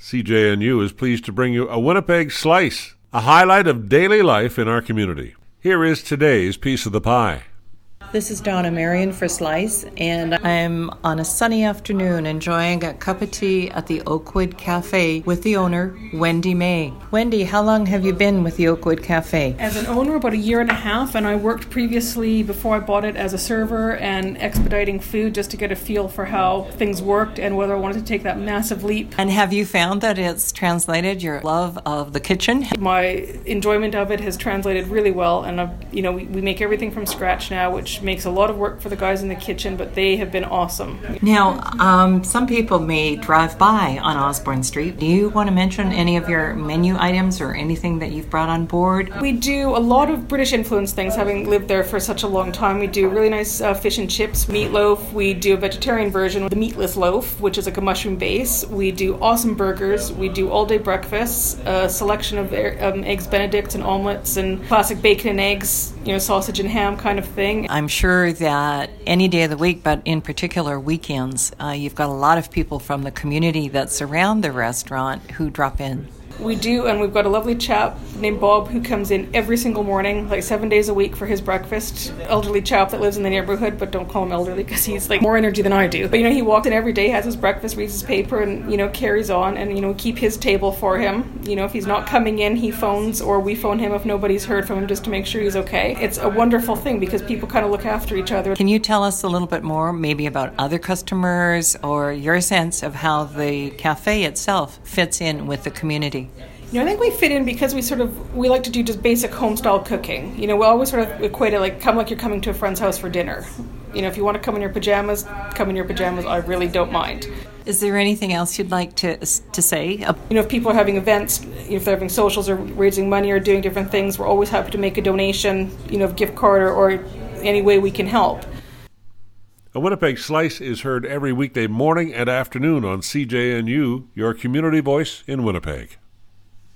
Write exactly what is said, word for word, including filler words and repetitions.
C J N U is pleased to bring you a Winnipeg Slice, a highlight of daily life in our community. Here is today's piece of the pie. This is Donna Marion for Slice, and I'm on a sunny afternoon enjoying a cup of tea at the Oakwood Cafe with the owner, Wendy May. Wendy, how long have you been with the Oakwood Cafe? As an owner, about a year and a half, and I worked previously before I bought it as a server and expediting food just to get a feel for how things worked and whether I wanted to take that massive leap. And have you found that it's translated your love of the kitchen? My enjoyment of it has translated really well, and I've, you know, we, we make everything from scratch now, which makes a lot of work for the guys in the kitchen, but they have been awesome. Now, um, some people may drive by on Osborne Street. Do you want to mention any of your menu items or anything that you've brought on board? We do a lot of British influence things, having lived there for such a long time. We do really nice uh, fish and chips, meatloaf. We do a vegetarian version, the meatless loaf, which is like a mushroom base. We do awesome burgers. We do all-day breakfasts, a selection of um, eggs Benedicts and omelets and classic bacon and eggs, you know, sausage and ham kind of thing. I'm sure that any day of the week, but in particular weekends, uh, you've got a lot of people from the community that surround the restaurant who drop in. We do, and we've got a lovely chap named Bob who comes in every single morning, like seven days a week for his breakfast. Elderly chap that lives in the neighborhood, but don't call him elderly because he's like more energy than I do. But you know, he walks in every day, has his breakfast, reads his paper, and you know, carries on. And you know, we keep his table for him. You know, if he's not coming in, he phones, or we phone him if nobody's heard from him, just to make sure he's okay. It's a wonderful thing because people kind of look after each other. Can you tell us a little bit more, maybe about other customers or your sense of how the cafe itself fits in with the community? You know, I think we fit in because we sort of, we like to do just basic home-style cooking. You know, we always sort of equate it like, come like you're coming to a friend's house for dinner. You know, if you want to come in your pajamas, come in your pajamas. I really don't mind. Is there anything else you'd like to to say? You know, if people are having events, if they're having socials or raising money or doing different things, we're always happy to make a donation, you know, gift card or, or any way we can help. A Winnipeg Slice is heard every weekday morning and afternoon on C J N U, your community voice in Winnipeg.